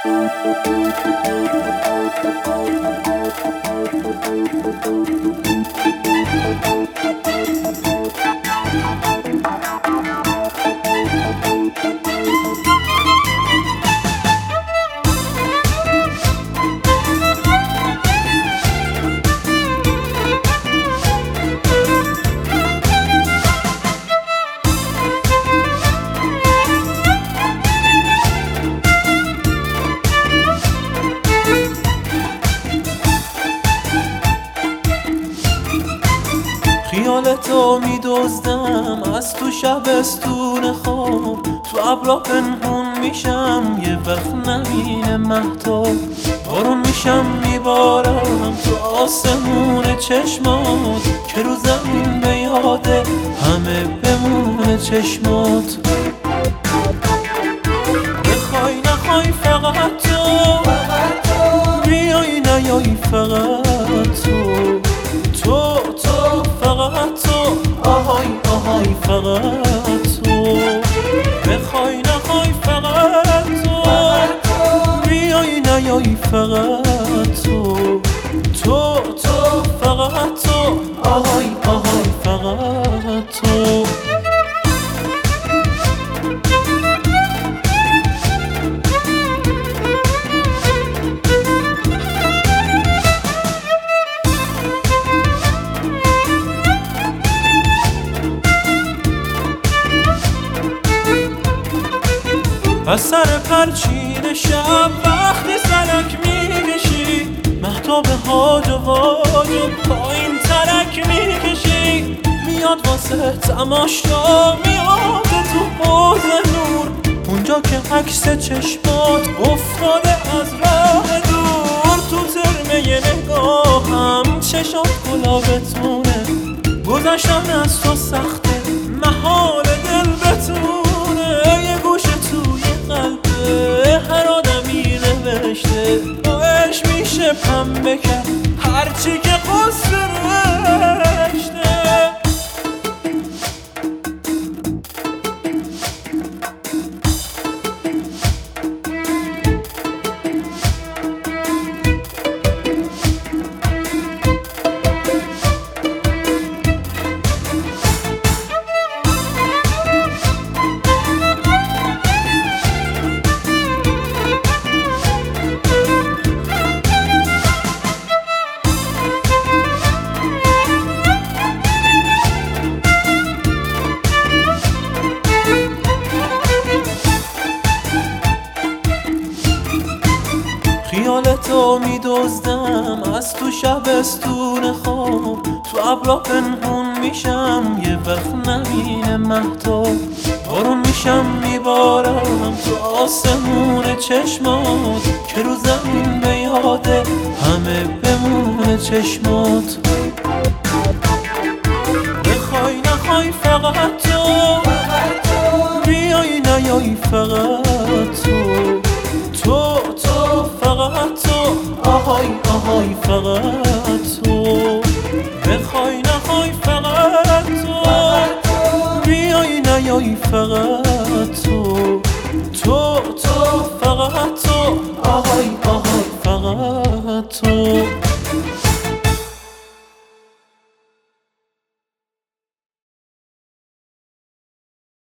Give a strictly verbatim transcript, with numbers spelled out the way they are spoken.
خیالتو میدزدم از تو شبستون خواب، تو ابرا پنهون میشم یه وقت نمینه مهتاب. بارون میشم میبارم تو آسمون چشمات، که رو زمین به یاده همه بمونه چشمات. بخوای نخوای فقط تو بیای نیای فقط تو تو تو فقط تو آهای آهای فقط تو. بخوای نخوای فقط تو بیای نیای فقط تو تو تو فقط تو آهای آهای فقط تو. از سر پرچین شب وقتی سلک میکشی، مهتاب هاج و واج و پایین ترک میکشی. میاد واسه تماشا میاد تو حوض نور، اونجا که عکس چشمات افتاده از راه دور. تو ترمه نگاهم چشات گلابتونه، گذشتن از تو سخته محال دل بتونه. یه گوشه توی قلبه هر آدمی نوشته، باش میشه پنبه کرد هرچی که قصه رشته. خیالتو میدزدم از تو شبستون خواب، تو ابرا پنهون میشم یه وقت نمینه مهتاب. بارون میشم میبارم تو آسمون چشمات، که رو زمین به یاده همه بمونه چشمات. بخوای نخوای فقط تو بیای نیای فقط تو تو تو فقط تو آهای آهای فقط تو. بخوای نخوای فقط تو بیای نیای فقط تو تو تو فقط تو آهای آهای فقط